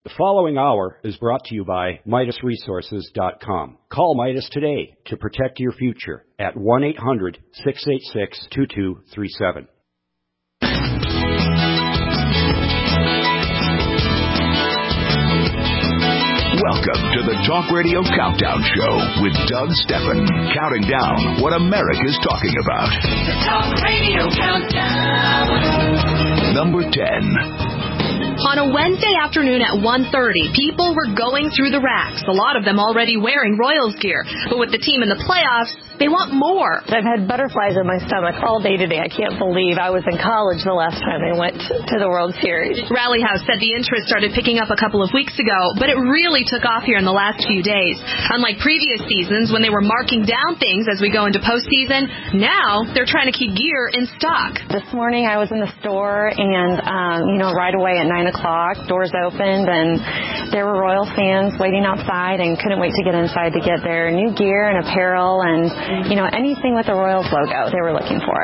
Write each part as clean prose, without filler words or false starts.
The following hour is brought to you by MidasResources.com. Call Midas today to protect your future at 1-800-686-2237. Welcome to the Talk Radio Countdown Show with Doug Steffen, counting down what America's talking about. The Talk Radio Countdown. Number 10. On a Wednesday afternoon at 1:30, people were going through the racks, a lot of them already wearing Royals gear. But with the team in the playoffs, they want more. I've had butterflies in my stomach all day today. I can't believe I was in college the last time I went to the World Series. Rally House said the interest started picking up a couple of weeks ago, but it really took off here in the last few days. Unlike previous seasons when they were marking down things as we go into postseason, now they're trying to keep gear in stock. This morning I was in the store and, right away at 9 o'clock, doors opened and there were Royals fans waiting outside and couldn't wait to get inside to get their new gear and apparel and, anything with the Royals logo they were looking for.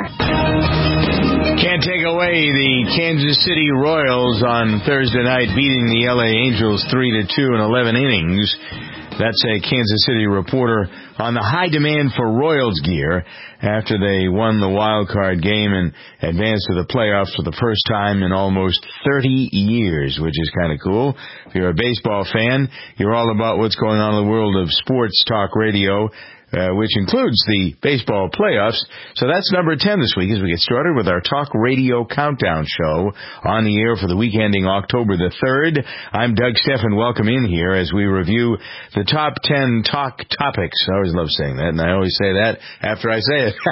Can't take away the Kansas City Royals on Thursday night beating the LA Angels 3-2 in 11 innings. That's a Kansas City reporter on the high demand for Royals gear after they won the wild card game and advanced to the playoffs for the first time in almost 30 years, which is kind of cool. If you're a baseball fan, you're all about what's going on in the world of sports talk radio, which includes the baseball playoffs. So that's number 10 this week as we get started with our Talk Radio Countdown Show on the air for the week ending October the 3rd. I'm Doug Steffen. Welcome in here as we review the top 10 talk topics. I always love saying that, and I always say that after I say it.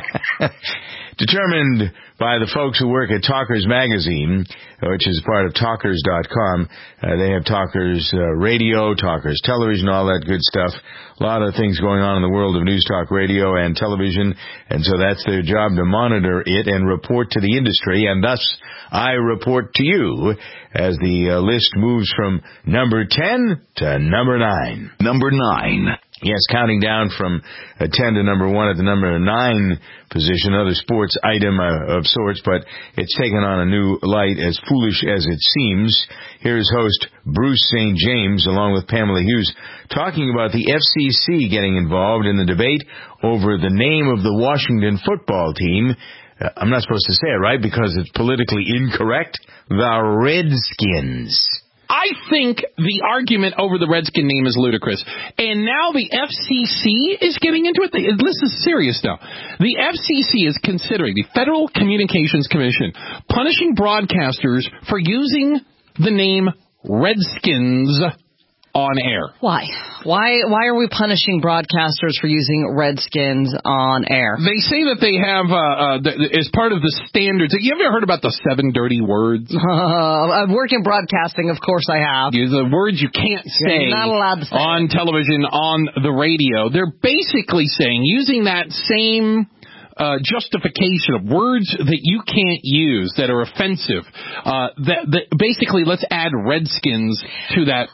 Determined by the folks who work at Talkers Magazine, which is part of Talkers.com. They have Talkers Radio, Talkers Television, all that good stuff. A lot of things going on in the world of news talk radio and television, and so that's their job, to monitor it and report to the industry, and thus I report to you as the list moves from number 10 to number 9. Number 9. Yes, counting down from 10 to number 1 at the number 9 position, another sports item of sorts, but it's taken on a new light, as foolish as it seems. Here's host Bruce St. James, along with Pamela Hughes, talking about the FCC getting involved in the debate over the name of the Washington football team. I'm not supposed to say it, right, because it's politically incorrect. The Redskins. I think the argument over the Redskin name is ludicrous. And now the FCC is getting into it. This is serious now. The FCC is considering, the Federal Communications Commission, punishing broadcasters for using the name Redskins on air. Why? Why are we punishing broadcasters for using Redskins on air? They say that they have, as part of the standards, you ever heard about the 7 dirty words? I work in broadcasting, of course I have. The words you can't say, not allowed to say on television, on the radio. They're basically saying, using that same justification of words that you can't use that are offensive. That basically, let's add Redskins to that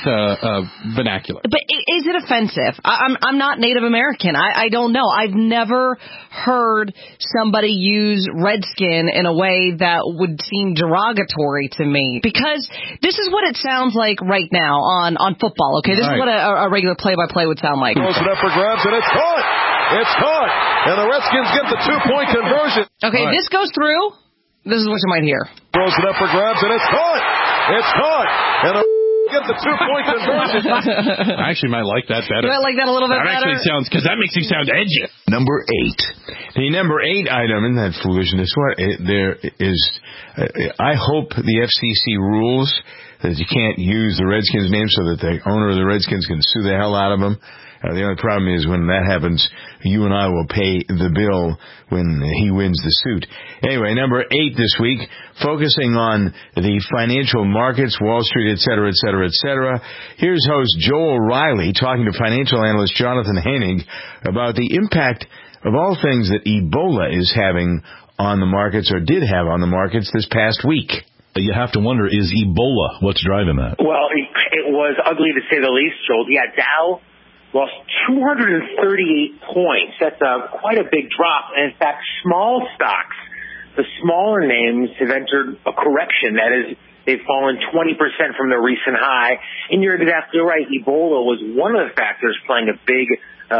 vernacular. But is it offensive? I'm not Native American. I don't know. I've never heard somebody use Redskin in a way that would seem derogatory to me, because this is what it sounds like right now on football. Okay, this is what a regular play-by-play would sound like. Throws it up for grabs and it's caught. It's caught, and the Redskins get the 2-point conversion. Okay, this goes through. This is what you might hear. Throws it up for grabs, and it's caught. It's caught, and the get the 2-point conversion. I actually might like that better. You might like that a little bit better? That actually sounds, because that makes you sound edgy. Number 8. The number 8 item, isn't that foolishness? There is, I hope the FCC rules that you can't use the Redskins name so that the owner of the Redskins can sue the hell out of them. The only problem is when that happens, you and I will pay the bill when he wins the suit. Anyway, number 8 this week, focusing on the financial markets, Wall Street, et cetera, et cetera, et cetera. Here's host Joel Riley talking to financial analyst Jonathan Hennig about the impact of all things that Ebola is having on the markets, or did have on the markets this past week. You have to wonder, is Ebola what's driving that? Well, it was ugly to say the least, Joel. Yeah, Dow lost 238 points. That's quite a big drop. And in fact, small stocks, the smaller names, have entered a correction that is They've fallen 20% from their recent high. And you're exactly right. Ebola was one of the factors playing a big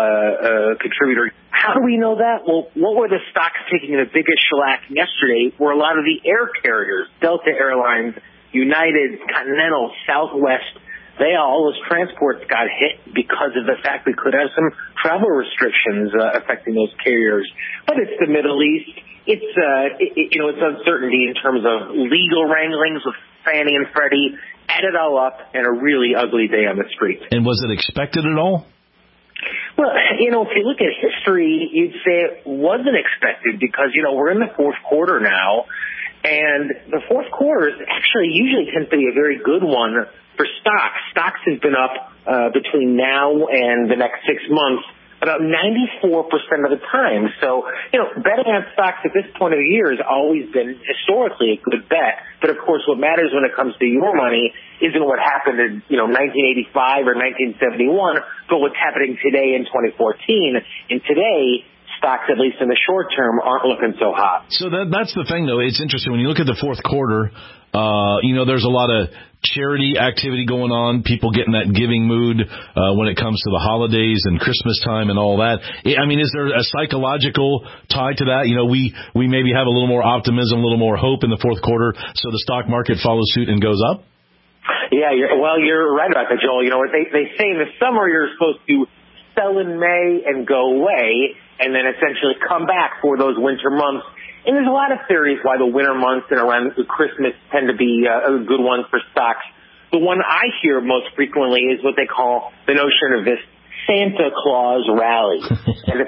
contributor. How do we know that? Well, what were the stocks taking the biggest shellac yesterday were a lot of the air carriers, Delta Airlines, United, Continental, Southwest. All those transports got hit because of the fact we could have some travel restrictions affecting those carriers. But it's the Middle East. It's uncertainty in terms of legal wranglings with Fannie and Freddie. Add it all up, and a really ugly day on the street. And was it expected at all? Well, if you look at history, you'd say it wasn't expected because, we're in the fourth quarter now, and the fourth quarter actually usually tends to be a very good one for stocks. Stocks have been up between now and the next 6 months about 94% of the time. So, betting on stocks at this point of the year has always been historically a good bet. But, of course, what matters when it comes to your money isn't what happened in, 1985 or 1971, but what's happening today in 2014. And today, stocks, at least in the short term, aren't looking so hot. So that's the thing, though. It's interesting. When you look at the fourth quarter, there's a lot of charity activity going on, people getting that giving mood when it comes to the holidays and Christmas time and all that. I mean, is there a psychological tie to that? We maybe have a little more optimism, a little more hope in the fourth quarter, so the stock market follows suit and goes up? Yeah, you're right about that, Joel. They say in the summer you're supposed to sell in May and go away, and then essentially come back for those winter months. And there's a lot of theories why the winter months and around Christmas tend to be a good one for stocks. The one I hear most frequently is what they call the notion of this Santa Claus rally. And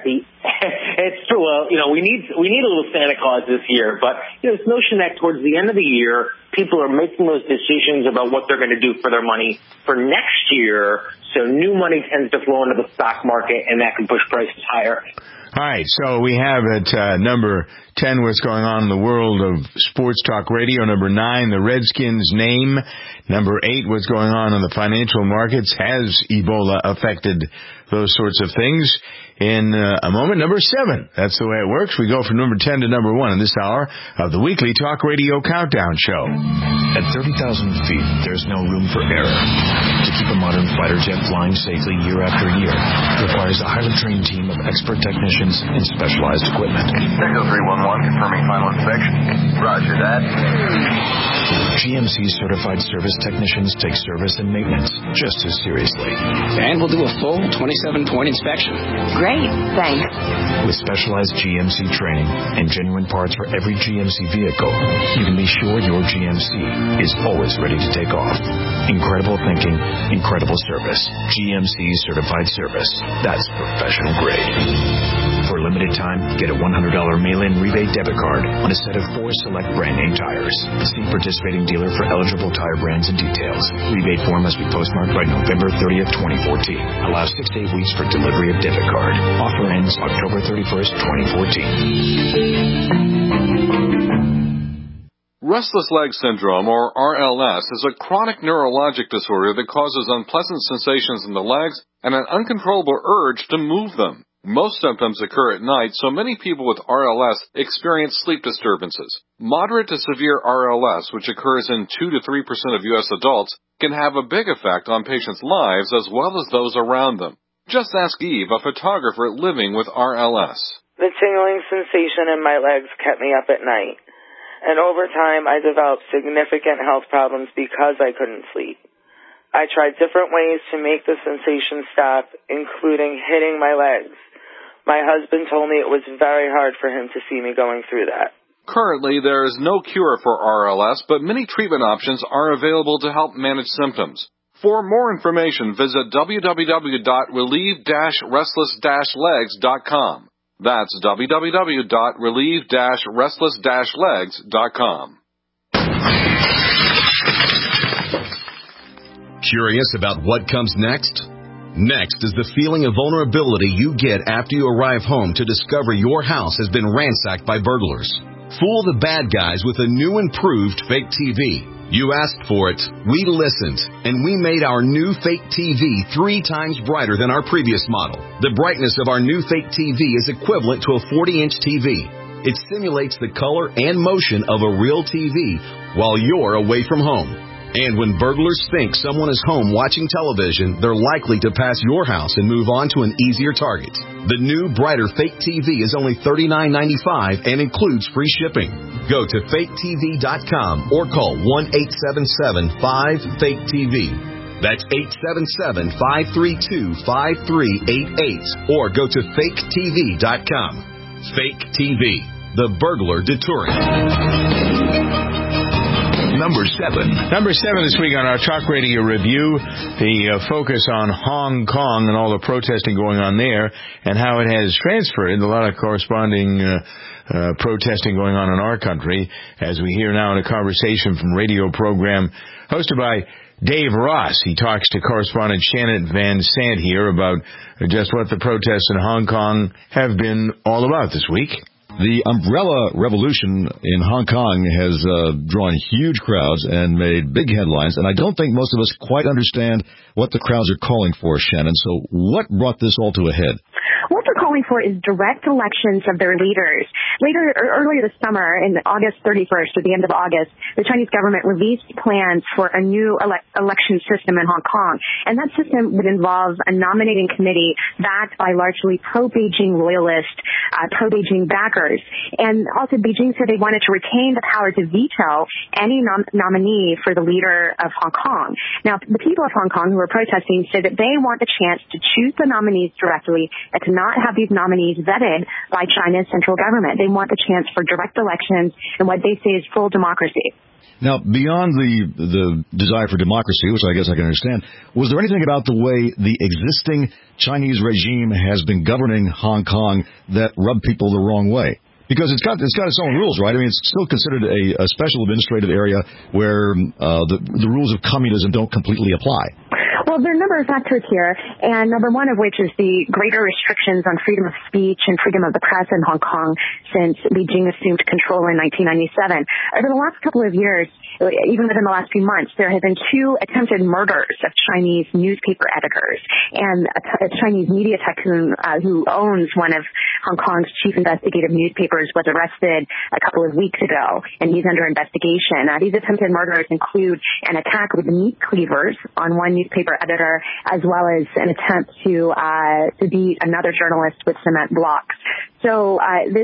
it's true. Well, we need a little Santa Claus this year, but this notion that towards the end of the year, people are making those decisions about what they're going to do for their money for next year. So new money tends to flow into the stock market, and that can push prices higher. All right, so we have at number 10 what's going on in the world of sports talk radio. Number 9, the Redskins name. Number 8, what's going on in the financial markets. Has Ebola affected those sorts of things? In a moment, number 7. That's the way it works. We go from number 10 to number 1 in this hour of the weekly Talk Radio Countdown Show. At 30,000 feet, there's no room for error. To keep a modern fighter jet flying safely year after year requires a highly trained team of expert technicians and specialized equipment. Echo 311, confirming final inspection. Roger that. GMC certified service technicians take service and maintenance just as seriously. And we'll do a full 27-point inspection. Great, thanks. With specialized GMC training and genuine parts for every GMC vehicle, you can be sure your GMC is always ready to take off. Incredible thinking, incredible service. GMC certified service. That's professional grade. For a limited time, get a $100 mail-in rebate debit card on a set of 4 select brand name tires. See participating dealer for eligible tire brands and details. Rebate form must be postmarked by November 30th, 2014. Allows 6 to 8 weeks for delivery of debit card. Offer ends October 31st, 2014. Restless leg syndrome, or RLS, is a chronic neurologic disorder that causes unpleasant sensations in the legs and an uncontrollable urge to move them. Most symptoms occur at night, so many people with RLS experience sleep disturbances. Moderate to severe RLS, which occurs in 2 to 3% of U.S. adults, can have a big effect on patients' lives as well as those around them. Just ask Eve, a photographer living with RLS. The tingling sensation in my legs kept me up at night. And over time, I developed significant health problems because I couldn't sleep. I tried different ways to make the sensation stop, including hitting my legs. My husband told me it was very hard for him to see me going through that. Currently, there is no cure for RLS, but many treatment options are available to help manage symptoms. For more information, visit www.relieve-restless-legs.com. That's www.relieve-restless-legs.com. Curious about what comes next? Next is the feeling of vulnerability you get after you arrive home to discover your house has been ransacked by burglars. Fool the bad guys with a new improved fake TV. You asked for it, we listened, and we made our new fake TV 3 times brighter than our previous model. The brightness of our new fake TV is equivalent to a 40-inch TV. It simulates the color and motion of a real TV while you're away from home. And when burglars think someone is home watching television, they're likely to pass your house and move on to an easier target. The new, brighter Fake TV is only $39.95 and includes free shipping. Go to faketv.com or call 1-877-5-FAKE-TV. That's 877-532-5388 or go to faketv.com. Fake TV, the burglar deterrent. Number 7. Number 7 this week on our Talk Radio Review, the focus on Hong Kong and all the protesting going on there and how it has transferred. A lot of corresponding protesting going on in our country, as we hear now in a conversation from radio program hosted by Dave Ross. He talks to correspondent Shannon Van Sant here about just what the protests in Hong Kong have been all about this week. The umbrella revolution in Hong Kong has drawn huge crowds and made big headlines, and I don't think most of us quite understand what the crowds are calling for, Shannon. So what brought this all to a head? What they're calling for is direct elections of their leaders. Earlier this summer, in August 31st, at the end of August, the Chinese government released plans for a new election system in Hong Kong. And that system would involve a nominating committee backed by largely pro-Beijing loyalists, pro-Beijing backers. And also Beijing said they wanted to retain the power to veto any nominee for the leader of Hong Kong. Now, the people of Hong Kong who are protesting said that they want the chance to choose the nominees directly and to not have these nominees vetted by China's central government. They want the chance for direct elections and what they say is full democracy. Now, beyond the desire for democracy, which I guess I can understand, was there anything about the way the existing Chinese regime has been governing Hong Kong that rubbed people the wrong way? Because it's got its own rules, right? I mean, it's still considered a special administrative area where the rules of communism don't completely apply. Well, there are a number of factors here, and number one of which is the greater restrictions on freedom of speech and freedom of the press in Hong Kong since Beijing assumed control in 1997. Over the last couple of years, even within the last few months, there have been 2 attempted murders of Chinese newspaper editors, and a Chinese media tycoon who owns one of Hong Kong's chief investigative newspapers was arrested a couple of weeks ago, and he's under investigation. These attempted murders include an attack with meat cleavers on one newspaper editor, as well as an attempt to beat another journalist with cement blocks. So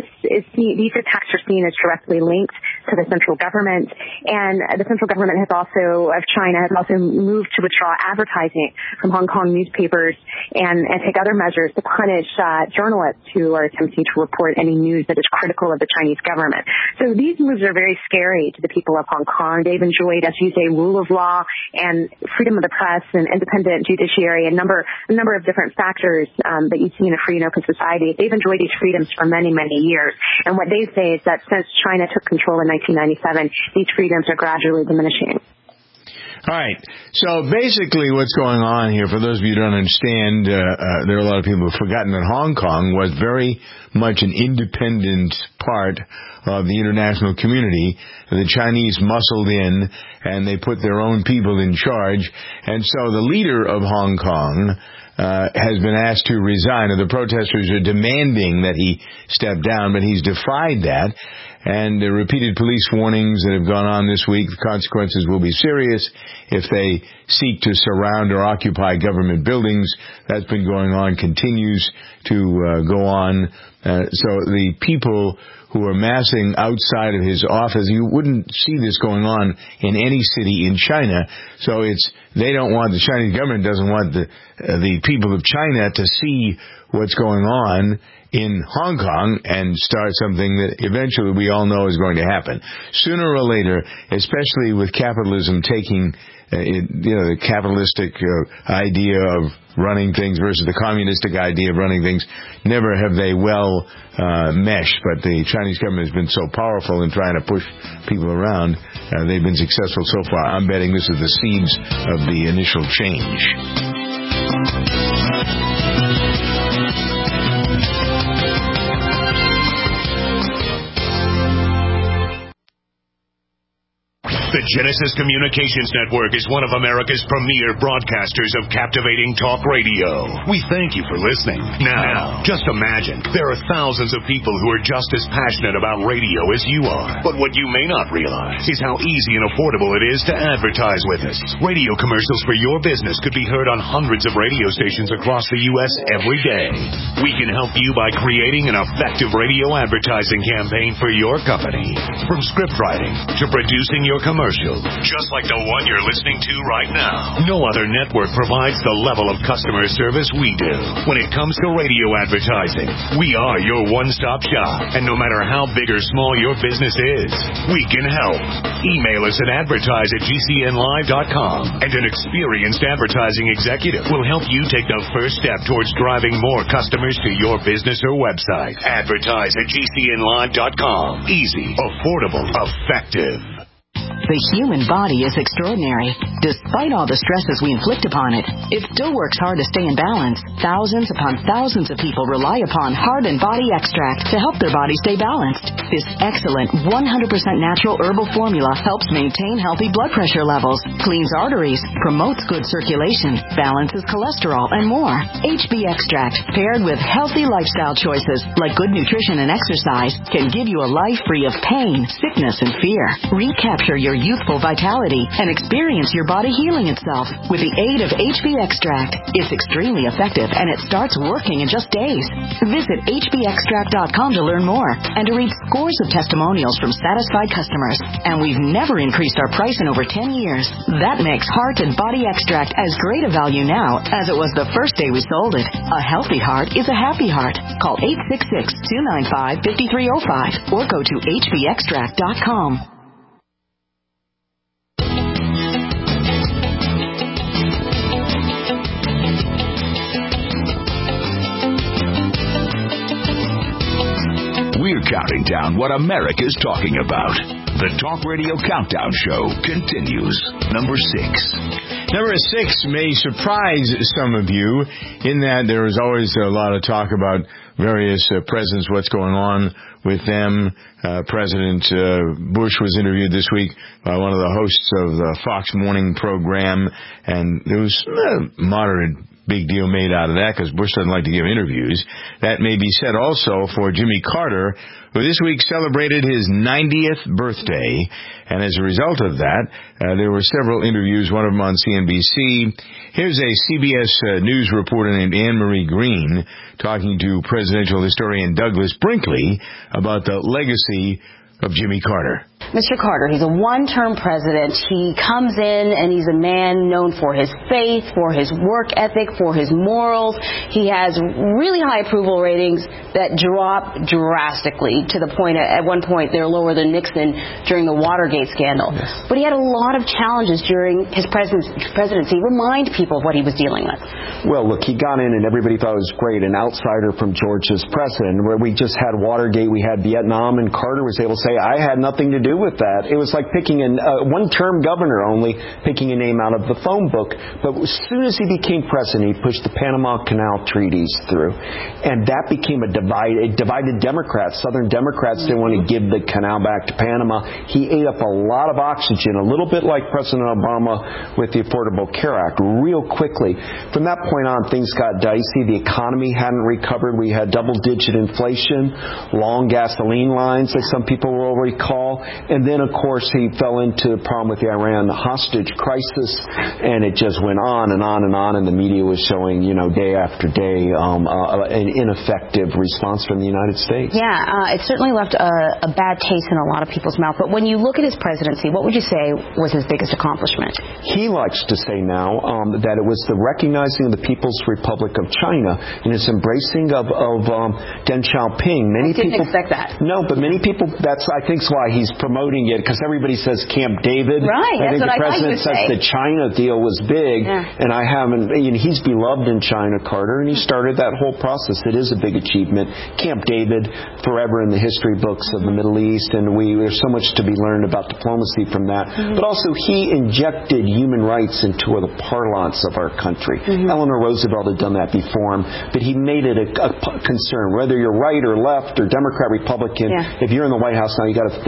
these attacks are seen as directly linked to the central government, and the central government of China has also moved to withdraw advertising from Hong Kong newspapers and take other measures to punish journalists who are attempting to report any news that is critical of the Chinese government. So these moves are very scary to the people of Hong Kong. They've enjoyed, as you say, rule of law and freedom of the press and independent judiciary, a number of different factors that you see in a free and open society. They've enjoyed these freedoms for many, many years. And what they say is that since China took control in 1997, these freedoms are gradually diminishing. All right. So basically what's going on here, for those of you who don't understand, there are a lot of people who have forgotten that Hong Kong was very much an independent part of the international community. The Chinese muscled in, and they put their own people in charge. And so the leader of Hong Kong has been asked to resign, and the protesters are demanding that he step down, but he's defied that. And the repeated police warnings that have gone on this week, the consequences will be serious if they seek to surround or occupy government buildings. That's been going on, continues to go on. So the people who are massing outside of his office, you wouldn't see this going on in any city in China. So they don't want, the Chinese government doesn't want the people of China to see what's going on in Hong Kong and start something that eventually we all know is going to happen. Sooner or later, especially with capitalism taking the capitalistic idea of running things versus the communistic idea of running things, never have they meshed. But the Chinese government has been so powerful in trying to push people around. They've been successful so far. I'm betting this is the seeds of the initial change. The Genesis Communications Network is one of America's premier broadcasters of captivating talk radio. We thank you for listening. Now, just imagine, there are thousands of people who are just as passionate about radio as you are. But what you may not realize is how easy and affordable it is to advertise with us. Radio commercials for your business could be heard on hundreds of radio stations across the U.S. every day. We can help you by creating an effective radio advertising campaign for your company. From script writing to producing your commercial, just like the one you're listening to right now. No other network provides the level of customer service we do. When it comes to radio advertising, we are your one-stop shop. And no matter how big or small your business is, we can help. Email us at advertise@gcnlive.com, and an experienced advertising executive will help you take the first step towards driving more customers to your business or website. Advertise@gcnlive.com. Easy, affordable, effective. The human body is extraordinary. Despite all the stresses we inflict upon it, it still works hard to stay in balance. Thousands upon thousands of people rely upon Heart and Body Extract to help their body stay balanced. This excellent 100% natural herbal formula helps maintain healthy blood pressure levels, cleans arteries, promotes good circulation, balances cholesterol, and more. HB Extract, paired with healthy lifestyle choices like good nutrition and exercise, can give you a life free of pain, sickness, and fear. Recapture your youthful vitality and experience your body healing itself with the aid of HB Extract. It's extremely effective, and it starts working in just days. Visit hbextract.com to learn more and to read scores of testimonials from satisfied customers. And we've never increased our price in over 10 years. That makes Heart and Body Extract as great a value now as it was the first day we sold it. A healthy heart is a happy heart. Call 866-295-5305 or go to hbextract.com. We're counting down what America's talking about. The Talk Radio Countdown Show continues. Number 6. Number 6 may surprise some of you in that there is always a lot of talk about various presidents, what's going on with them. President Bush was interviewed this week by one of the hosts of the Fox Morning program, and there was a moderate big deal made out of that because Bush doesn't like to give interviews. That may be said also for Jimmy Carter, who this week celebrated his 90th birthday. And as a result of that, there were several interviews, one of them on CNBC. Here's a CBS News reporter named Anne-Marie Green talking to presidential historian Douglas Brinkley about the legacy of Jimmy Carter. Mr. Carter, he's a one-term president. He comes in and he's a man known for his faith, for his work ethic, for his morals. He has really high approval ratings that drop drastically to the point, at one point, they're lower than Nixon during the Watergate scandal. Yes. But he had a lot of challenges during his presidency. Remind people of what he was dealing with. Well, look, he got in and everybody thought it was great. An outsider from Georgia's president, where we just had Watergate, we had Vietnam, and Carter was able to say, I had nothing to do with that. It was like picking a one-term governor only, picking a name out of the phone book. But as soon as he became president, he pushed the Panama Canal treaties through. And that became it divided Democrats. Southern Democrats didn't want to give the canal back to Panama. He ate up a lot of oxygen, a little bit like President Obama with the Affordable Care Act, real quickly. From that point on, things got dicey. The economy hadn't recovered. We had double-digit inflation, long gasoline lines, as some people will recall. And then, of course, he fell into the problem with the Iran hostage crisis, and it just went on and on and on, and the media was showing, day after day, an ineffective response from the United States. Yeah, it certainly left a bad taste in a lot of people's mouth. But when you look at his presidency, what would you say was his biggest accomplishment? He likes to say now that it was the recognizing of the People's Republic of China and his embracing of Deng Xiaoping. I didn't expect that. No, but many people, that's, I think, why he's promoting it, because everybody says Camp David. Right, I think the president says the China deal was big, and I haven't, he's beloved in China, Carter, and he started that whole process. It is a big achievement. Camp David, forever in the history books of the Middle East, and there's so much to be learned about diplomacy from that. But also, he injected human rights into the parlance of our country. Eleanor Roosevelt had done that before him, but he made it a concern. Whether you're right or left or Democrat, Republican, if you're in the White House now, you got to think about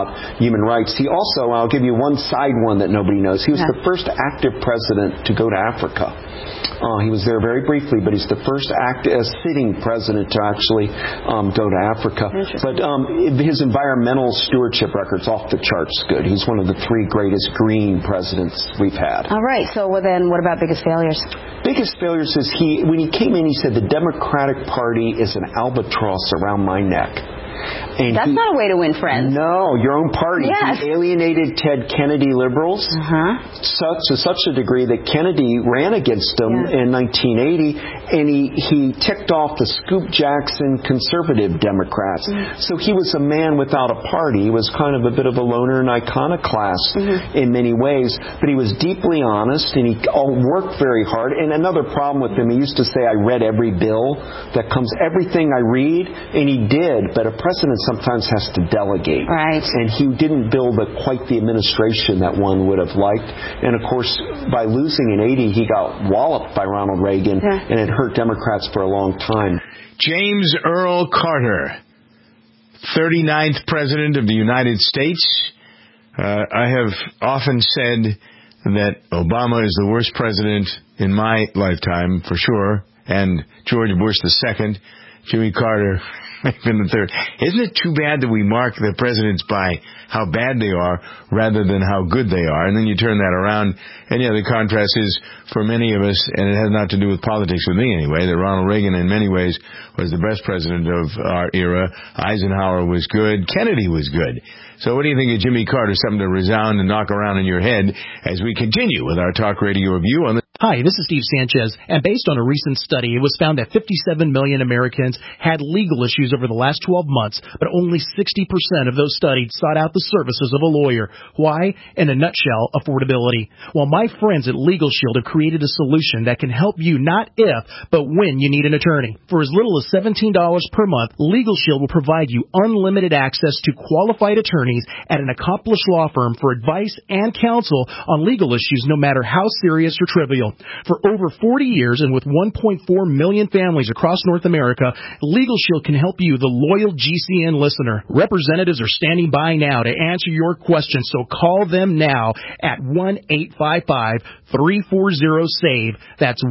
about human rights. He also, I'll give you one side one that nobody knows. He was the first active president to go to Africa. He was there very briefly, but he's the first sitting president to actually go to Africa. But his environmental stewardship record's off the charts good. He's one of the 3 greatest green presidents we've had. All right. So then what about biggest failures? Biggest failures is when he came in, he said the Democratic Party is an albatross around my neck. And that's not a way to win friends. No, your own party. Yes. He alienated Ted Kennedy liberals to such a degree that Kennedy ran against him in 1980, and he ticked off the Scoop Jackson conservative Democrats. So he was a man without a party. He was kind of a bit of a loner and iconoclast in many ways, but he was deeply honest, and he worked very hard. And another problem with him, he used to say, I read every bill that comes, everything I read, and he did, but a president sometimes has to delegate. Right. And he didn't build quite the administration that one would have liked. And of course, by losing in 80, he got walloped by Ronald Reagan, and it hurt Democrats for a long time. James Earl Carter, 39th President of the United States. I have often said that Obama is the worst president in my lifetime, for sure, and George Bush II, Jimmy Carter been the third. Isn't it too bad that we mark the presidents by how bad they are rather than how good they are? And then you turn that around, and the contrast is for many of us, and it has not to do with politics with me anyway, that Ronald Reagan in many ways was the best president of our era. Eisenhower was good. Kennedy was good. So what do you think of Jimmy Carter? Something to resound and knock around in your head as we continue with our talk radio review on the... Hi, this is Steve Sanchez, and based on a recent study, it was found that 57 million Americans had legal issues over the last 12 months, but only 60% of those studied sought out the services of a lawyer. Why? In a nutshell, affordability. Well, my friends at Legal Shield have created a solution that can help you not if, but when you need an attorney. For as little as $17 per month, Legal Shield will provide you unlimited access to qualified attorneys at an accomplished law firm for advice and counsel on legal issues, no matter how serious or trivial. For over 40 years and with 1.4 million families across North America, Legal Shield can help you, the loyal GCN listener. Representatives are standing by now to answer your questions, so call them now at 1-855-340-SAVE. That's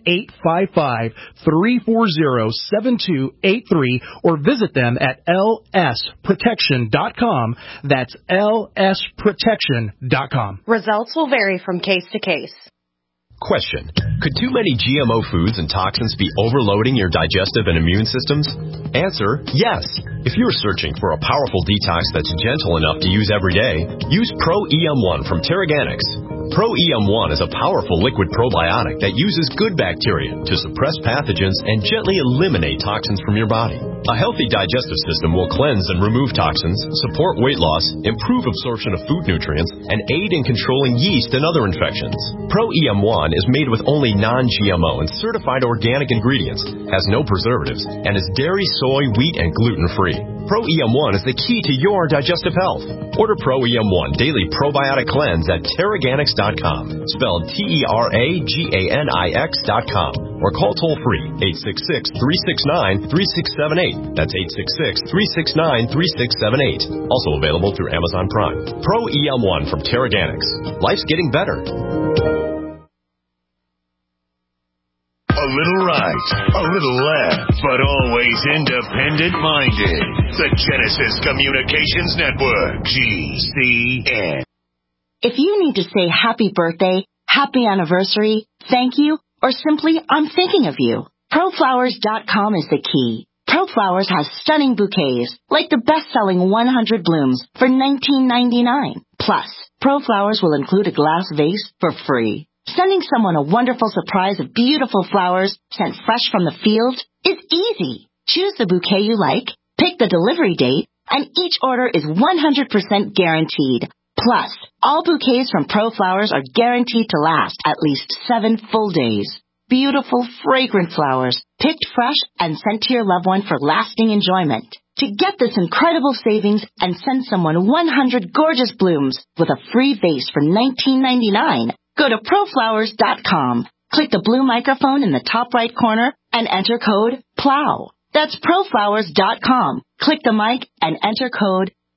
1-855-340-7283, or visit them at lsprotection.com. That's lsprotection.com. Results will vary from case to case. Question. Could too many GMO foods and toxins be overloading your digestive and immune systems? Answer, yes. If you're searching for a powerful detox that's gentle enough to use every day, use Pro EM1 from Terraganics. Pro EM1 is a powerful liquid probiotic that uses good bacteria to suppress pathogens and gently eliminate toxins from your body. A healthy digestive system will cleanse and remove toxins, support weight loss, improve absorption of food nutrients, and aid in controlling yeast and other infections. Pro EM1 is made with only non-GMO and certified organic ingredients, has no preservatives, and is dairy, soy, wheat, and gluten-free. Pro EM1 is the key to your digestive health. Order Pro EM1 Daily Probiotic Cleanse at Terraganics.com, spelled Terraganix.com, or call toll-free 866-369-3678. That's 866-369-3678. Also available through Amazon Prime. Pro EM1 from Terraganics. Life's getting better. A little right, a little left, but always independent-minded. The Genesis Communications Network, GCN. If you need to say happy birthday, happy anniversary, thank you, or simply I'm thinking of you, ProFlowers.com is the key. ProFlowers has stunning bouquets, like the best-selling 100 blooms for $19.99. Plus, ProFlowers will include a glass vase for free. Sending someone a wonderful surprise of beautiful flowers sent fresh from the field is easy. Choose the bouquet you like, pick the delivery date, and each order is 100% guaranteed. Plus, all bouquets from ProFlowers are guaranteed to last at least 7 full days. Beautiful, fragrant flowers, picked fresh and sent to your loved one for lasting enjoyment. To get this incredible savings and send someone 100 gorgeous blooms with a free vase for $19.99, go to ProFlowers.com. Click the blue microphone in the top right corner and enter code PLOW. That's ProFlowers.com. Click the mic and enter code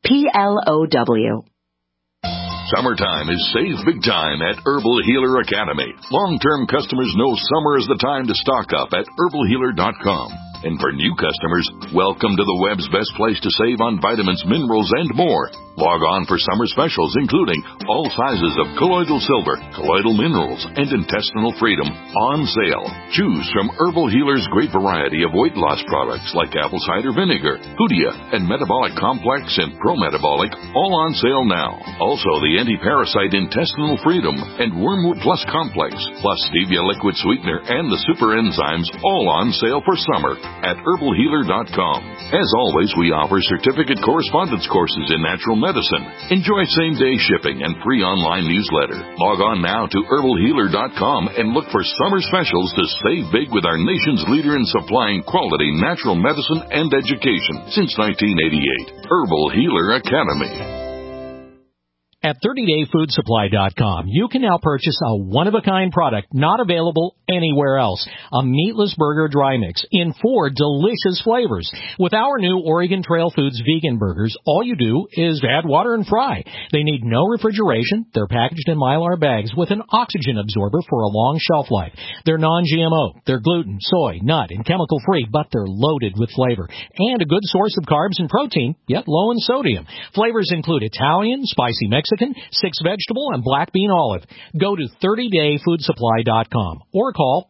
PLOW. Summertime is save big time at Herbal Healer Academy. Long-term customers know summer is the time to stock up at herbalhealer.com. And for new customers, welcome to the web's best place to save on vitamins, minerals, and more. Log on for summer specials, including all sizes of colloidal silver, colloidal minerals, and intestinal freedom on sale. Choose from Herbal Healer's great variety of weight loss products like apple cider vinegar, Hoodia, and Metabolic Complex and Pro-Metabolic, all on sale now. Also, the anti-parasite intestinal freedom and Wormwood Plus Complex, plus Stevia liquid sweetener and the super enzymes, all on sale for summer at herbalhealer.com. As always, we offer certificate correspondence courses in natural medicine. Enjoy same-day shipping and free online newsletter. Log on now to herbalhealer.com and look for summer specials to save big with our nation's leader in supplying quality natural medicine and education since 1988. Herbal Healer Academy. At 30dayfoodsupply.com, you can now purchase a one-of-a-kind product not available anywhere else. A meatless burger dry mix in 4 delicious flavors. With our new Oregon Trail Foods vegan burgers, all you do is add water and fry. They need no refrigeration. They're packaged in Mylar bags with an oxygen absorber for a long shelf life. They're non-GMO. They're gluten, soy, nut, and chemical-free, but they're loaded with flavor. And a good source of carbs and protein, yet low in sodium. Flavors include Italian, spicy Mexican, 6 vegetable, and black bean olive. Go to 30dayfoodsupply.com or call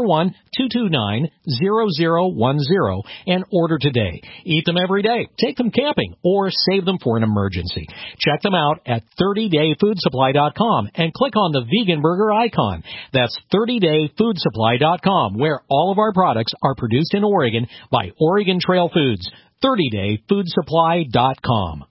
541-229-0010 and order today. Eat them every day, take them camping, or save them for an emergency. Check them out at 30dayfoodsupply.com and click on the vegan burger icon. That's 30dayfoodsupply.com, where all of our products are produced in Oregon by Oregon Trail Foods. 30dayfoodsupply.com.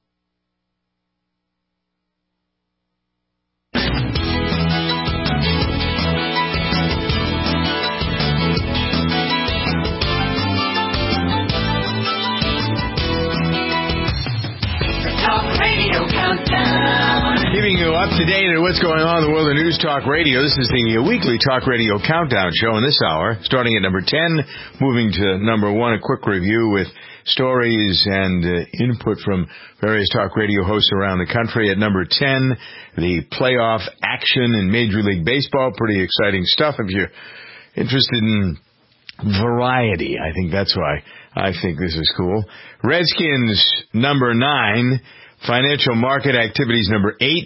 Keeping you up to date on what's going on in the world of News Talk Radio. This is the weekly Talk Radio Countdown show in this hour, starting at number 10, moving to number 1, a quick review with stories and input from various talk radio hosts around the country. At number 10, the playoff action in Major League Baseball. Pretty exciting stuff if you're interested in variety. I think that's why I think this is cool. Redskins, number 9. Financial market activities, number 8.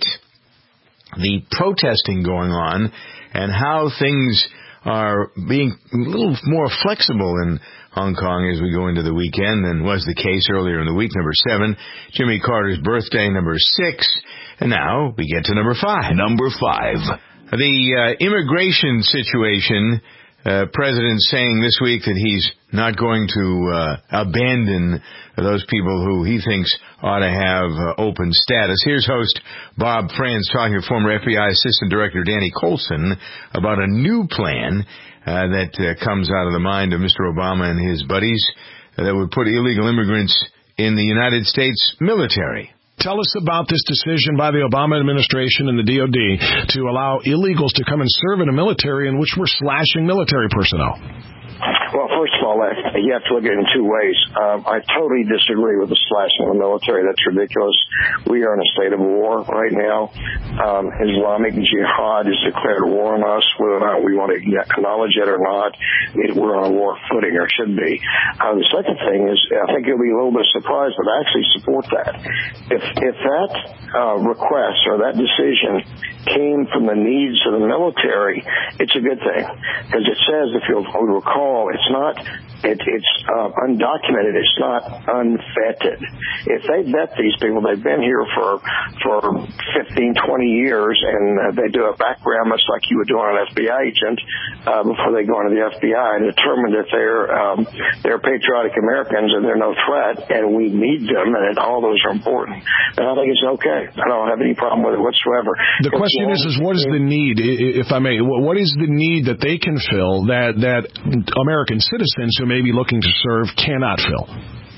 The protesting going on and how things are being a little more flexible in Hong Kong as we go into the weekend than was the case earlier in the week. Number 7, Jimmy Carter's birthday. Number 6, and now we get to number 5. Number 5. The immigration situation. President saying this week that he's not going to abandon those people who he thinks ought to have open status. Here's host Bob Franz talking to former FBI Assistant Director Danny Coulson about a new plan that comes out of the mind of Mr. Obama and his buddies that would put illegal immigrants in the United States military. Tell us about this decision by the Obama administration and the DOD to allow illegals to come and serve in a military in which we're slashing military personnel. Well, first of all, you have to look at it in 2 ways. I totally disagree with the slashing of the military. That's ridiculous. We are in a state of war right now. Islamic Jihad has declared war on us, whether or not we want to acknowledge it or not. We're on a war footing, or should be. The second thing is, I think you'll be a little bit surprised, but I actually support that. If that request or that decision came from the needs of the military, it's a good thing. Because it says, if you'll recall, it's undocumented, it's not unvetted. If they vet these people, they've been here for 15, 20 years, and they do a background much like you would do on an FBI agent before they go into the FBI, and determine that they're patriotic Americans and they're no threat, and we need them, and all those are important. And I think it's okay. I don't have any problem with it whatsoever. The question is what is the need, if I may, what is the need that they can fill that American citizens who may be looking to serve cannot fill?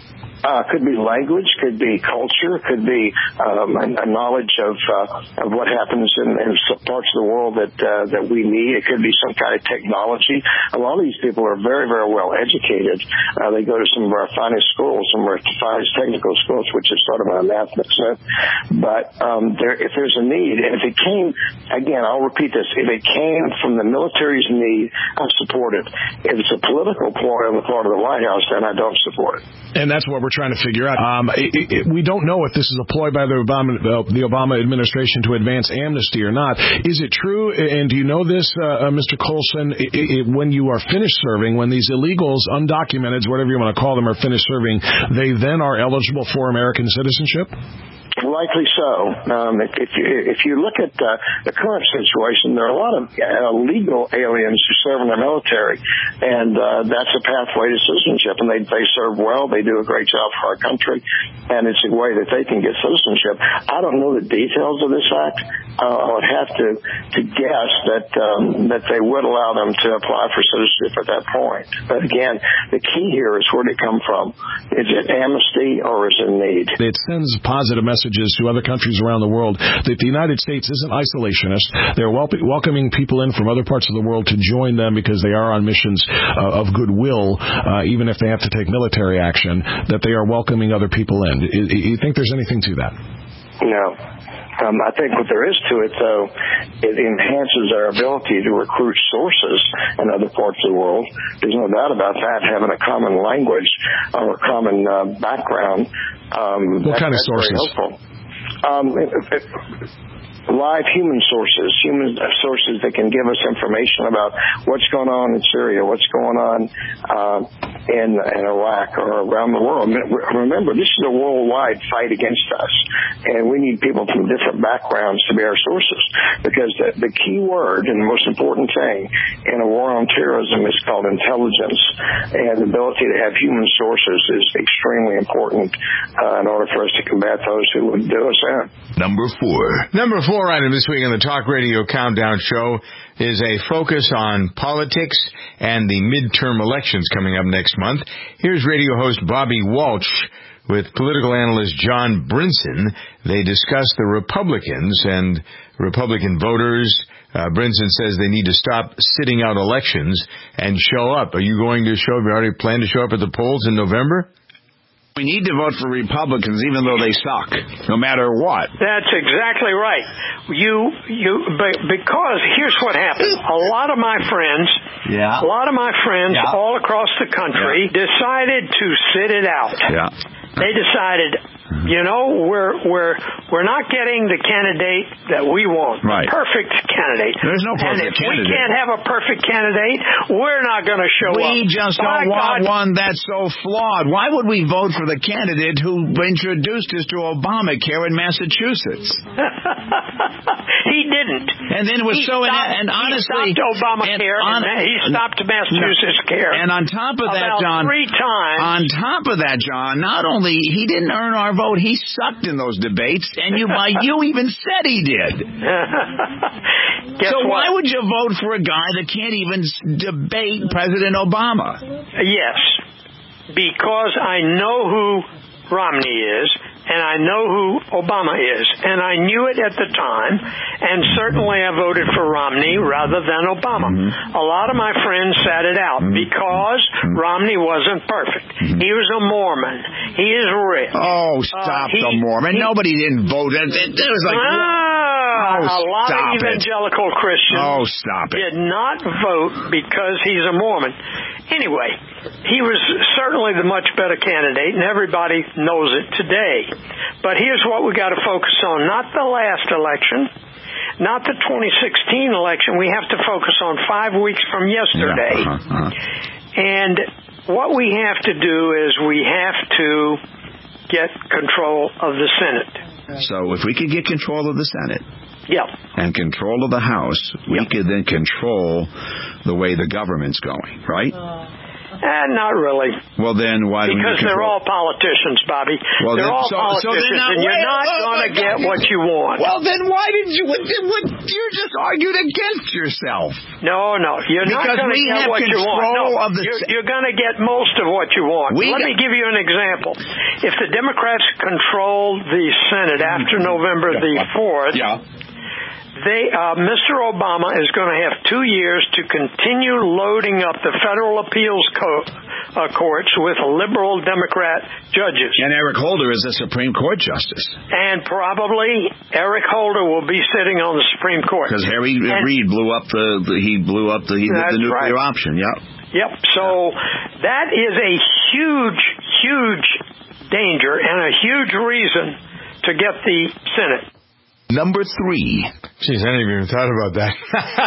Could be language, could be culture, could be a knowledge of what happens in parts of the world that we need. It could be some kind of technology. A lot of these people are very, very well educated. They go to some of our finest schools, some of our finest technical schools, which is sort of a mathematics. But if there's a need, and if it came, again, I'll repeat this, if it came from the military's need, I support it. If it's a political ploy on the part of the White House, then I don't support it. And that's what we're trying to figure out. We don't know if this is a ploy by the Obama administration to advance amnesty or not. Is it true, and do you know this, Mr. Colson, when you are finished serving, when these illegals, undocumented, whatever you want to call them, are finished serving, they then are eligible for American citizenship? Likely so. If you look at the current situation, there are a lot of illegal aliens who serve in the military, and that's a pathway to citizenship. And they serve well. They do a great job for our country, and it's a way that they can get citizenship. I don't know the details of this act. I would have to guess that they would allow them to apply for citizenship at that point. But again, the key here is where did it come from? Is it amnesty or is it need? It sends positive messages to other countries around the world that the United States isn't isolationist. They're welcoming people in from other parts of the world to join them because they are on missions of goodwill, even if they have to take military action, that they are welcoming other people in. You think there's anything to that? No. I think what there is to it, though, it enhances our ability to recruit sources in other parts of the world. There's no doubt about that, having a common language or a common background. What kind of sources? Very helpful. Live human sources that can give us information about what's going on in Syria, what's going on in Iraq or around the world. Remember, this is a worldwide fight against us, and we need people from different backgrounds to be our sources, because the key word and the most important thing in a war on terrorism is called intelligence, and the ability to have human sources is extremely important in order for us to combat those who would do us in. Number four item this week on the Talk Radio Countdown Show is a focus on politics and the midterm elections coming up next month. Here's radio host Bobby Walsh with political analyst John Brinson. They discuss the Republicans and Republican voters. Brinson says they need to stop sitting out elections and show up. Are you going to show up? You already plan to show up at the polls in November? We need to vote for Republicans even though they suck, no matter what. That's exactly right. Because here's what happened. A lot of my friends all across the country decided to sit it out. Yeah. They decided, we're not getting the candidate that we want. Right. Perfect candidate. There's no perfect candidate. We can't have a perfect candidate, we're not going to show up. We just don't want one that's so flawed. Why would we vote for the candidate who introduced us to Obamacare in Massachusetts? He didn't. And then it was honestly, he stopped Obamacare. He stopped Massachusetts care. And on top of that, John, 3 times. On top of that, John, not only he didn't earn our vote, he sucked in those debates, and you even said he did. Why would you vote for a guy that can't even debate President Obama? Yes, because I know who Romney is, and I know who Obama is, and I knew it at the time, and certainly I voted for Romney rather than Obama. Mm-hmm. A lot of my friends sat it out because Romney wasn't perfect. Mm-hmm. He was a Mormon. He is rich. Oh, stop the Mormon. Nobody didn't vote. It was like... a lot of evangelical Christians did not vote because he's a Mormon. Anyway, he was certainly the much better candidate, and everybody knows it today. But here's what we got to focus on. Not the last election, not the 2016 election. We have to focus on 5 weeks from yesterday. And what we have to do is we have to get control of the Senate. So if we could get control of the Senate... Yeah. And control of the House, we could then control the way the government's going, right? Not really. Well, then why don't you Because they're all politicians, Bobby. Well, they're then, all politicians, and you're not going to get what you want. Well, then why did you? You just argued against yourself. No, you're not going to get what you want. No, you're going to get most of what you want. Let me give you an example. If the Democrats control the Senate after November the 4th, Mr. Obama is going to have 2 years to continue loading up the federal appeals courts with liberal Democrat judges. And Eric Holder is a Supreme Court justice. And probably Eric Holder will be sitting on the Supreme Court. Because Harry Reid blew up the nuclear option. Yep. So that is a huge, huge danger and a huge reason to get the Senate. Number 3. Jeez, I never even thought about that.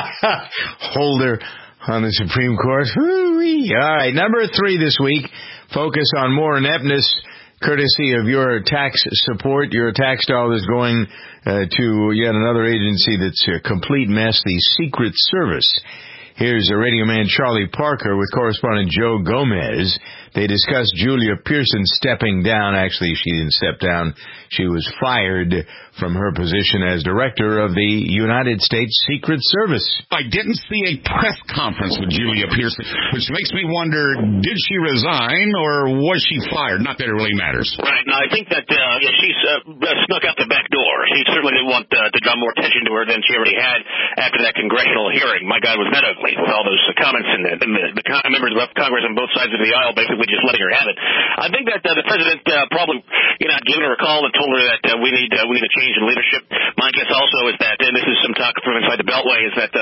Holder on the Supreme Court. Woo-wee. All right, number 3 this week. Focus on more ineptness, courtesy of your tax support. Your tax dollars going to yet another agency that's a complete mess, the Secret Service. Here's Radio Man Charlie Parker with correspondent Joe Gomez. They discussed Julia Pearson stepping down. Actually, she didn't step down. She was fired from her position as director of the United States Secret Service. I didn't see a press conference with Julia Pearson, which makes me wonder, did she resign or was she fired? Not that it really matters. Right. Now, I think that she snuck out the back door. She certainly didn't want to draw more attention to her than she already had after that congressional hearing. My God, was that ugly with all those comments and the members of Congress on both sides of the aisle basically just letting her have it. I think that the president probably, had given her a call and told her that we need a change in leadership. My guess also is that, and this is some talk from inside the Beltway, is that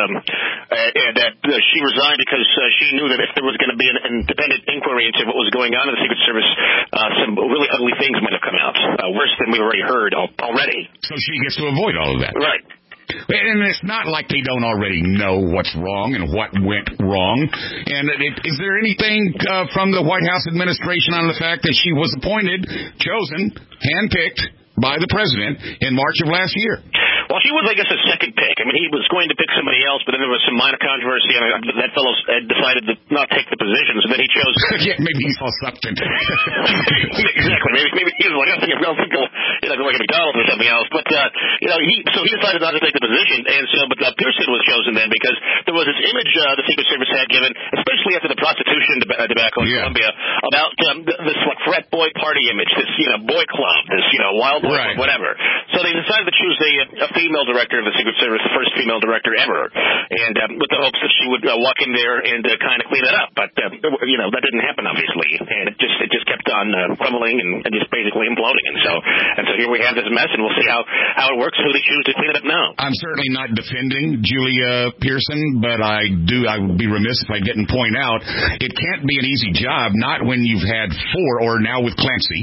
she resigned because she knew that if there was going to be an independent inquiry into what was going on in the Secret Service, some really ugly things might have come out, worse than we've already heard already. So she gets to avoid all of that. Right. And it's not like they don't already know what's wrong and what went wrong. And is there anything from the White House administration on the fact that she was appointed, chosen, handpicked by the president in March of last year? Well, she was, I guess, a second pick. I mean, he was going to pick somebody else, but then there was some minor controversy, and that fellow decided to not take the position, so then he chose... Yeah, maybe he saw something. Exactly. Maybe he was like, I think I'm going to go like a McDonald's or something else. But, he decided not to take the position, and so, but Pearson was chosen then because there was this image the Secret Service had given, especially after the prostitution debacle in Colombia, about this like frat boy party image, this, boy club, this, wild boy, whatever. So they decided to choose a female director of the Secret Service, the first female director ever, and with the hopes that she would walk in there and kind of clean it up. But that didn't happen, obviously, and it just kept on crumbling and just basically imploding. And so here we have this mess, and we'll see how it works. Who they choose to clean it up now? I'm certainly not defending Julia Pearson, but I would be remiss if I didn't point out it can't be an easy job. Not when you've had 4, or now with Clancy,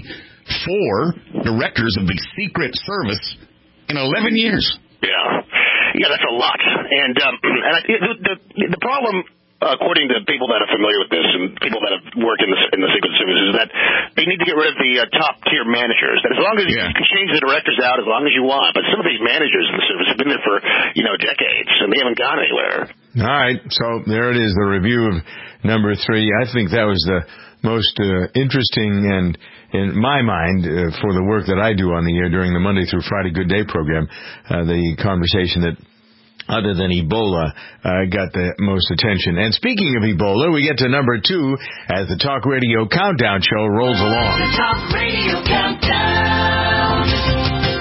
4 directors of the Secret Service in 11 years. Yeah, that's a lot. And the problem, according to people that are familiar with this and people that have worked in the Secret Service, is that they need to get rid of the top-tier managers. That as long as you can change the directors out as long as you want, but some of these managers in the service have been there for, decades, and they haven't gone anywhere. All right, so there it is, the review of number 3. I think that was the most interesting and, in my mind, for the work that I do on the air during the Monday through Friday Good Day program, the conversation that, other than Ebola, got the most attention. And speaking of Ebola, we get to number 2 as the Talk Radio Countdown Show rolls along. The Talk Radio Countdown.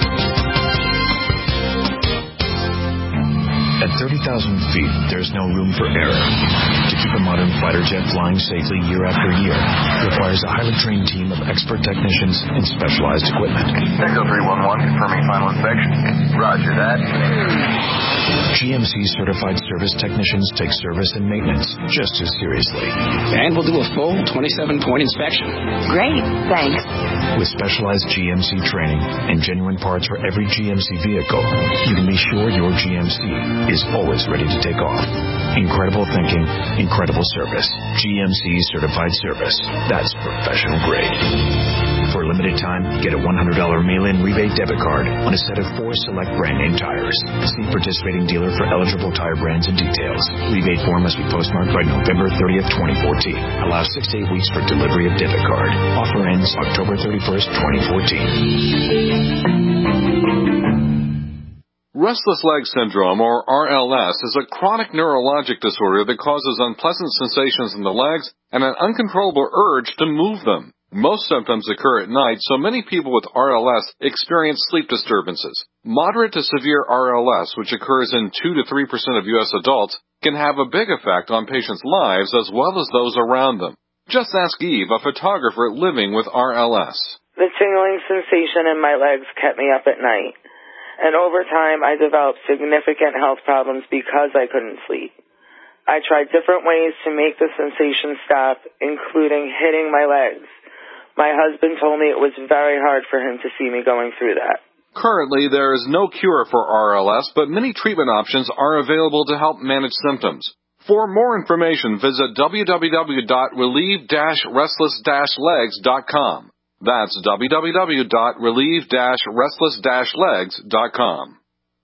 At 30,000 feet, there's no room for error. To keep a modern fighter jet flying safely year after year requires a highly trained team of expert technicians and specialized equipment. Echo 311, confirming final inspection. Roger that. GMC certified service technicians take service and maintenance just as seriously. And we'll do a full 27-point inspection. Great, thanks. With specialized GMC training and genuine parts for every GMC vehicle, you can be sure your GMC is always ready to take off. Incredible thinking, incredible service. GMC certified service. That's professional grade. For a limited time, get a $100 mail-in rebate debit card on a set of 4 select brand name tires. See participating dealer for eligible tire brands and details. Rebate form must be postmarked by November 30th, 2014. Allows 6 to 8 weeks for delivery of debit card. Offer ends October 31st, 2014. Restless leg syndrome, or RLS, is a chronic neurologic disorder that causes unpleasant sensations in the legs and an uncontrollable urge to move them. Most symptoms occur at night, so many people with RLS experience sleep disturbances. Moderate to severe RLS, which occurs in 2 to 3% of U.S. adults, can have a big effect on patients' lives as well as those around them. Just ask Eve, a photographer living with RLS. The tingling sensation in my legs kept me up at night, and over time I developed significant health problems because I couldn't sleep. I tried different ways to make the sensation stop, including hitting my legs. My husband told me it was very hard for him to see me going through that. Currently, there is no cure for RLS, but many treatment options are available to help manage symptoms. For more information, visit www.relieve-restless-legs.com. That's www.relieve-restless-legs.com.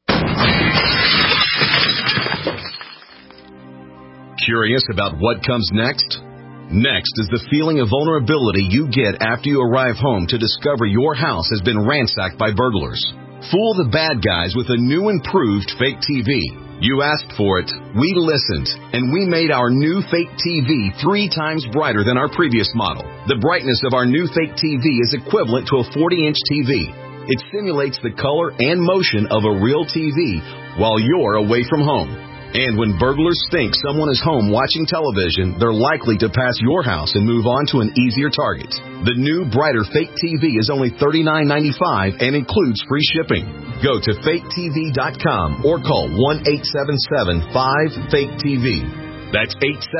Curious about what comes next? Next is the feeling of vulnerability you get after you arrive home to discover your house has been ransacked by burglars. Fool the bad guys with a new improved fake TV. You asked for it, we listened, and we made our new fake TV 3 times brighter than our previous model. The brightness of our new fake TV is equivalent to a 40-inch TV. It simulates the color and motion of a real TV while you're away from home. And when burglars think someone is home watching television, they're likely to pass your house and move on to an easier target. The new, brighter Fake TV is only $39.95 and includes free shipping. Go to faketv.com or call 1-877-5-FAKE-TV. That's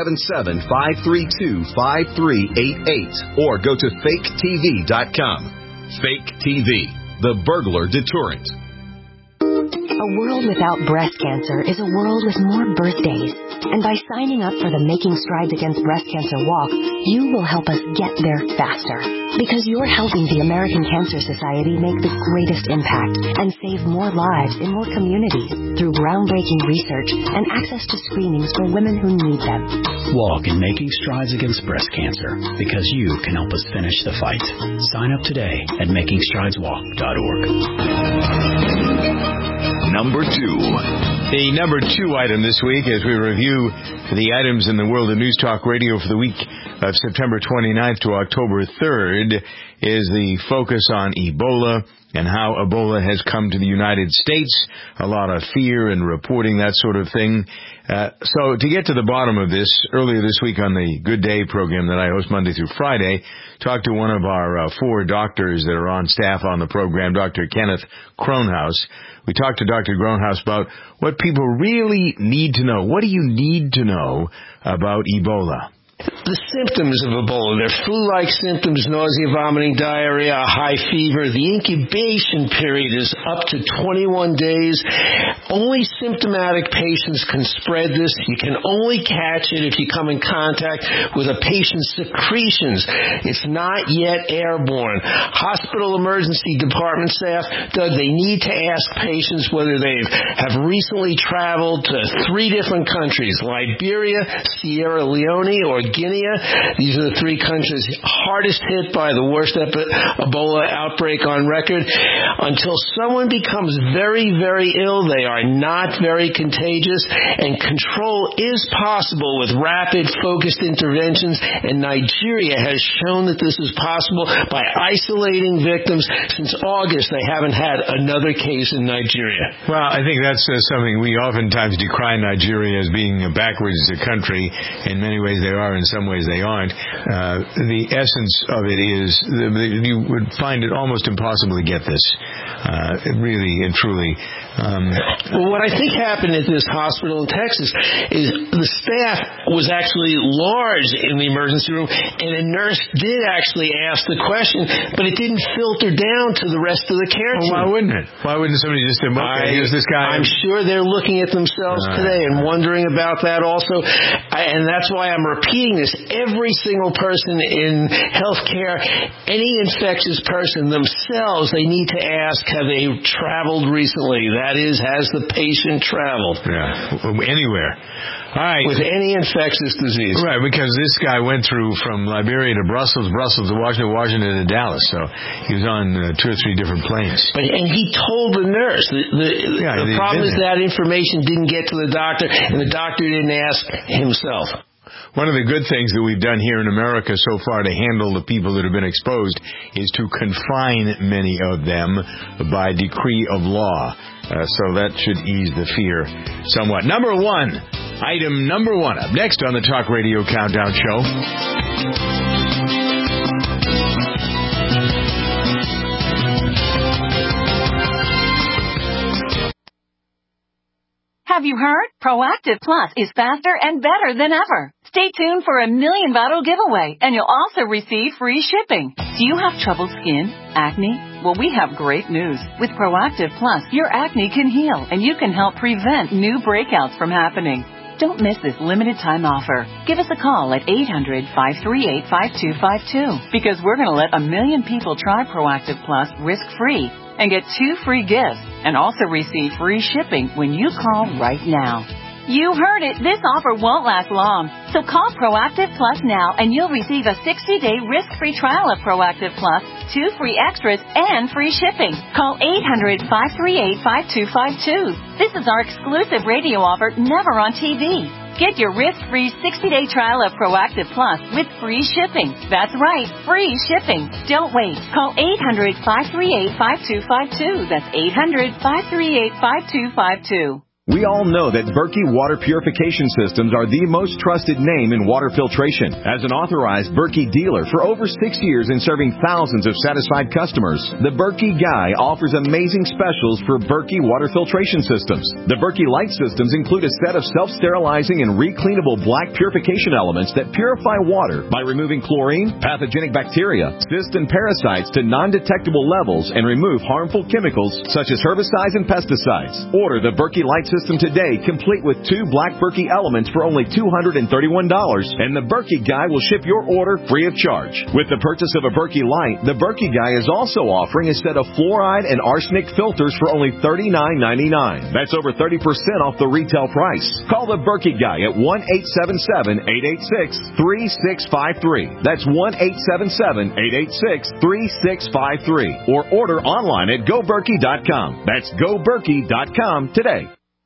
877-532-5388. Or go to faketv.com. Fake TV, the burglar deterrent. A world without breast cancer is a world with more birthdays. And by signing up for the Making Strides Against Breast Cancer Walk, you will help us get there faster. Because you're helping the American Cancer Society make the greatest impact and save more lives in more communities through groundbreaking research and access to screenings for women who need them. Walk in Making Strides Against Breast Cancer, because you can help us finish the fight. Sign up today at makingstrideswalk.org. Number 2. The number 2 item this week, as we review the items in the world of News Talk Radio for the week of September 29th to October 3rd, is the focus on Ebola and how Ebola has come to the United States. A lot of fear and reporting, that sort of thing. So to get to the bottom of this, earlier this week on the Good Day program that I host Monday through Friday, talked to one of our 4 doctors that are on staff on the program, Dr. Kenneth Kronhaus. We talked to Dr. Kronhaus about what people really need to know. What do you need to know about Ebola? The symptoms of Ebola, they're flu-like symptoms, nausea, vomiting, diarrhea, high fever. The incubation period is up to 21 days. Only symptomatic patients can spread this. You can only catch it if you come in contact with a patient's secretions. It's not yet airborne. Hospital emergency department staff, they need to ask patients whether they have recently traveled to 3 different countries, Liberia, Sierra Leone, or Guinea. These are the 3 countries hardest hit by the worst Ebola outbreak on record. Until someone becomes very, very ill, they are not very contagious, and control is possible with rapid, focused interventions, and Nigeria has shown that this is possible by isolating victims. Since August, they haven't had another case in Nigeria. Well, I think that's something we oftentimes decry Nigeria as being backwards as a country. In many ways, they are. In some ways they aren't. The essence of it is you would find it almost impossible to get this, really and truly. Well, what I think happened at this hospital in Texas is the staff was actually large in the emergency room, and a nurse did actually ask the question, but it didn't filter down to the rest of the care team. Well, why wouldn't it? Why wouldn't somebody just say, okay, here's this guy? I'm sure they're looking at themselves today and wondering about that also. And that's why I'm repeating this. Every single person in healthcare, any infectious person themselves, they need to ask, have they traveled recently? That is, has the patient traveled? Yeah, anywhere. All right. With any infectious disease. Right, because this guy went through from Liberia to Brussels to Washington, Washington to Dallas. So he was on 2 or 3 different planes. And he told the nurse. The problem is that information didn't get to the doctor, and the doctor didn't ask himself. One of the good things that we've done here in America so far to handle the people that have been exposed is to confine many of them by decree of law. So that should ease the fear somewhat. Item number one up next on the Talk Radio Countdown Show. Have you heard? Proactive Plus is faster and better than ever. Stay tuned for a $1 million bottle giveaway, and you'll also receive free shipping. Do you have troubled skin? Acne? Well, we have great news. With Proactive Plus, your acne can heal, and you can help prevent new breakouts from happening. Don't miss this limited time offer. Give us a call at 800-538-5252 because we're going to let 1 million people try Proactive Plus risk-free and get 2 free gifts and also receive free shipping when you call right now. You heard it. This offer won't last long. So call Proactive Plus now and you'll receive a 60-day risk-free trial of Proactive Plus, 2 free extras, and free shipping. Call 800-538-5252. This is our exclusive radio offer, never on TV. Get your risk-free 60-day trial of Proactive Plus with free shipping. That's right, free shipping. Don't wait. Call 800-538-5252. That's 800-538-5252. We all know that Berkey Water Purification Systems are the most trusted name in water filtration. As an authorized Berkey dealer for over 6 years and serving thousands of satisfied customers, the Berkey Guy offers amazing specials for Berkey Water Filtration Systems. The Berkey Light Systems include a set of self-sterilizing and recleanable black purification elements that purify water by removing chlorine, pathogenic bacteria, cysts, and parasites to non-detectable levels and remove harmful chemicals such as herbicides and pesticides. Order the Berkey Light System today, complete with 2 black Berkey elements for only $231, and the Berkey Guy will ship your order free of charge. With the purchase of a Berkey Light, the Berkey Guy is also offering a set of fluoride and arsenic filters for only $39.99. That's over 30% off the retail price. Call the Berkey Guy at 1-877-886-3653. That's 1-877-886-3653. Or order online at GoBerkey.com. That's GoBerkey.com today.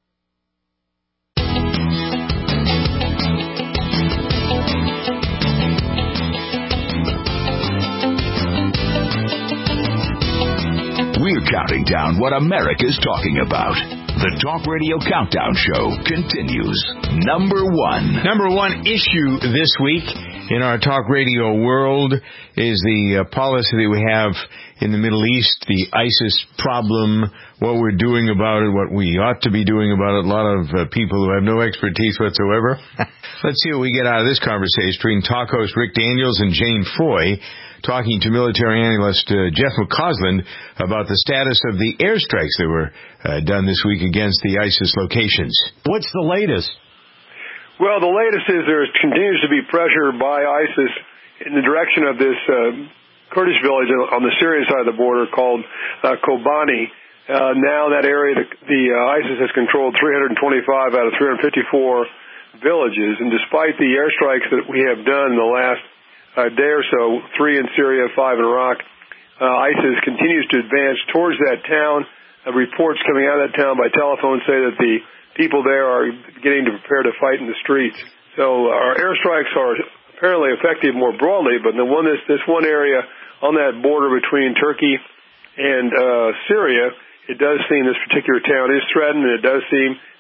We're counting down what America's talking about. The Talk Radio Countdown Show continues. Number one issue this week in our talk radio world is the policy that we have in the Middle East, the ISIS problem, what we're doing about it, what we ought to be doing about it. A lot of people who have no expertise whatsoever. Let's see what we get out of this conversation between talk host Rick Daniels and Jane Foy, talking to military analyst Jeff McCausland about the status of the airstrikes that were done this week against the ISIS locations. What's the latest? Well, the latest is there continues to be pressure by ISIS in the direction of this Kurdish village on the Syrian side of the border called Kobani. Now that area, the ISIS has controlled 325 out of 354 villages, and despite the airstrikes that we have done in the last day or so, 3 in Syria, 5 in Iraq, ISIS continues to advance towards that town. Reports coming out of that town by telephone say that the people there are getting to prepare to fight in the streets. So our airstrikes are apparently effective more broadly, but this one area on that border between Turkey and Syria, it does seem this particular town is threatened, and it does seem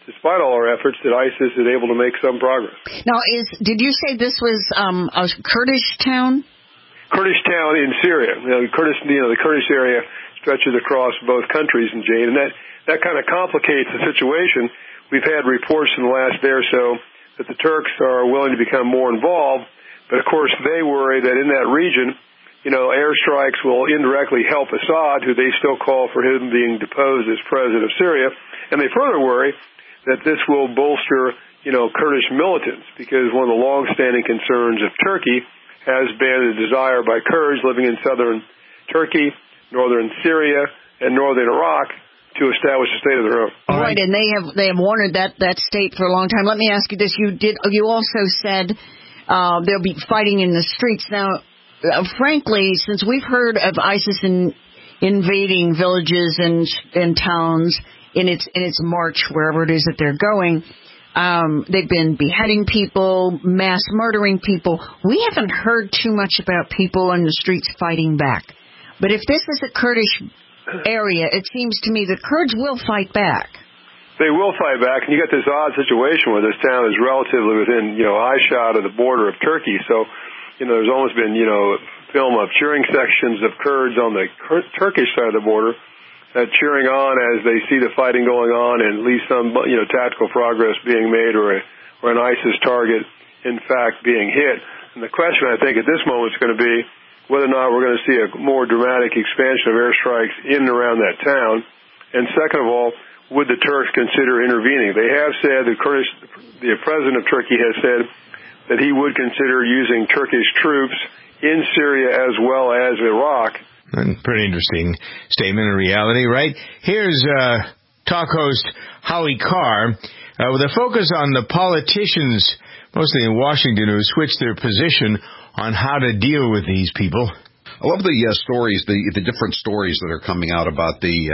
despite all our efforts, that ISIS is able to make some progress. Now, did you say this was a Kurdish town? Kurdish town in Syria. The Kurdish area stretches across both countries, and Jane, and that kind of complicates the situation. We've had reports in the last day or so that the Turks are willing to become more involved, but of course they worry that in that region, airstrikes will indirectly help Assad, who they still call for him being deposed as president of Syria, and they further worry that this will bolster, Kurdish militants, because one of the long-standing concerns of Turkey has been a desire by Kurds living in southern Turkey, northern Syria, and northern Iraq to establish a state of their own. All right, and they have wanted that state for a long time. Let me ask you this: you also said they'll be fighting in the streets now. Frankly, since we've heard of ISIS invading villages and towns in its march wherever it is that they're going, they've been beheading people, mass murdering people. We haven't heard too much about people in the streets fighting back. But if this is a Kurdish area, it seems to me the Kurds will fight back. They will fight back, and you got this odd situation where this town is relatively within, eyeshot of the border of Turkey. So, there's almost been, film of cheering sections of Kurds on the Turkish side of the border, cheering on as they see the fighting going on, and at least some, tactical progress being made, or an ISIS target, in fact, being hit. And the question, I think, at this moment is going to be whether or not we're going to see a more dramatic expansion of airstrikes in and around that town. And second of all, would the Turks consider intervening? They have said, the president of Turkey has said that he would consider using Turkish troops in Syria as well as Iraq. Pretty interesting statement in reality, right? Here's talk host Howie Carr with a focus on the politicians, mostly in Washington, who switched their position on how to deal with these people. I love the stories, the different stories that are coming out about the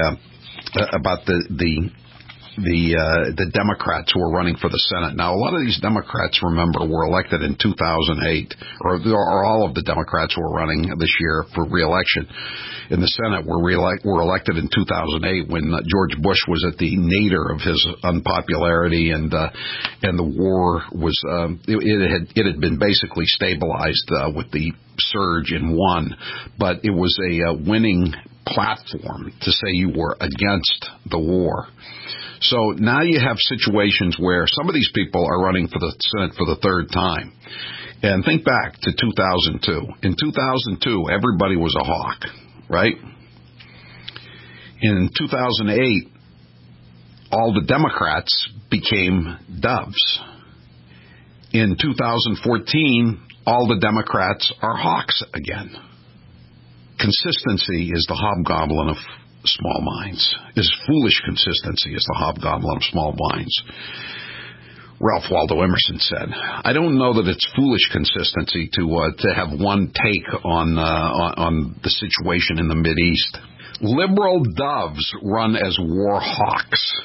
Democrats who are running for the Senate. Now, a lot of these Democrats, remember, were elected in 2008, or all of the Democrats who are running this year for re-election in the Senate were elected in 2008 when George Bush was at the nadir of his unpopularity, and the war was it had been basically stabilized with the surge in one, but it was a winning platform to say you were against the war. So now you have situations where some of these people are running for the Senate for the third time. And think back to 2002. In 2002, everybody was a hawk, right? In 2008, all the Democrats became doves. In 2014, all the Democrats are hawks again. Consistency is the hobgoblin of small minds. Is foolish consistency is the hobgoblin of small minds. Ralph Waldo Emerson said, I don't know that it's foolish consistency to have one take on the situation in the Mideast. Liberal doves run as war hawks.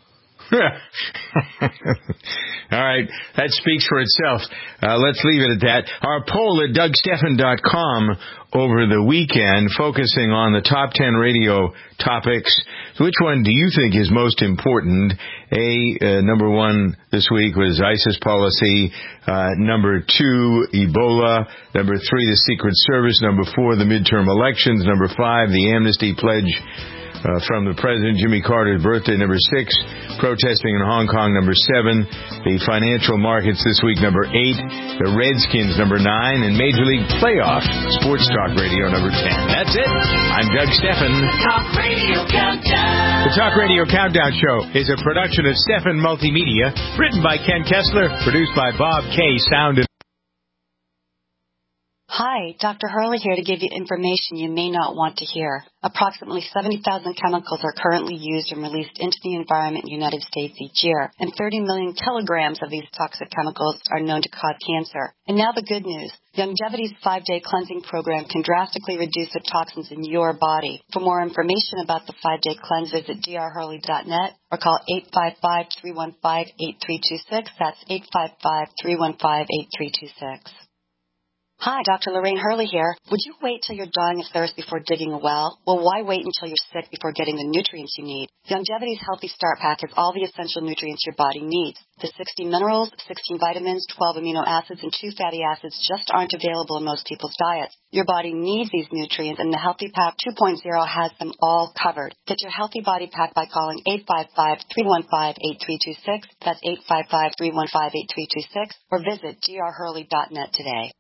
All right, that speaks for itself. Let's leave it at that. Our poll at DougStephan.com over the weekend, focusing on the top 10 radio topics. Which one do you think is most important? Number one this week was ISIS policy. Number two, Ebola. Number three, the Secret Service. Number four, the midterm elections. Number five, the amnesty pledge from the President, Jimmy Carter's birthday. Number six, protesting in Hong Kong. Number seven, the financial markets this week. Number eight, the Redskins. Number nine, and Major League Playoff Sports Talk Radio. Number 10. That's it. I'm Doug Stephan. Talk Radio Countdown. The Talk Radio Countdown Show is a production of Stephan Multimedia, written by Ken Kessler, produced by Bob K. Sound and Hi, Dr. Hurley here to give you information you may not want to hear. Approximately 70,000 chemicals are currently used and released into the environment in the United States each year, and 30 million kilograms of these toxic chemicals are known to cause cancer. And now the good news. Longevity's 5-day cleansing program can drastically reduce the toxins in your body. For more information about the 5-day cleanse, visit drhurley.net or call 855-315-8326. That's 855-315-8326. Hi, Dr. Lorraine Hurley here. Would you wait till you're dying of thirst before digging a well? Well, why wait until you're sick before getting the nutrients you need? Longevity's Healthy Start Pack has all the essential nutrients your body needs. The 60 minerals, 16 vitamins, 12 amino acids, and 2 fatty acids just aren't available in most people's diets. Your body needs these nutrients, and the Healthy Pack 2.0 has them all covered. Get your Healthy Body Pack by calling 855-315-8326. That's 855-315-8326. Or visit drhurley.net today.